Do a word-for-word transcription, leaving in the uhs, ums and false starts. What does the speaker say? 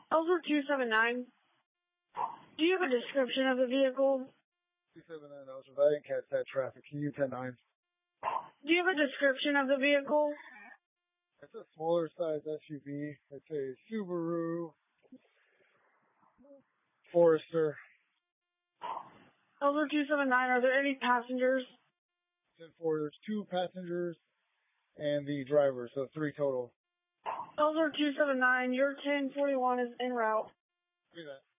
Elder two seven nine, do you have a description of the vehicle? two seven nine, Elder, I didn't catch that traffic. Can you ten nine? Do you have a description of the vehicle? It's a smaller size S U V. It's a Subaru Forester. Elder two seven nine, are there any passengers? ten four, there's two passengers and the driver, so three total. Elder two seven nine, your ten forty-one is en route. Do that.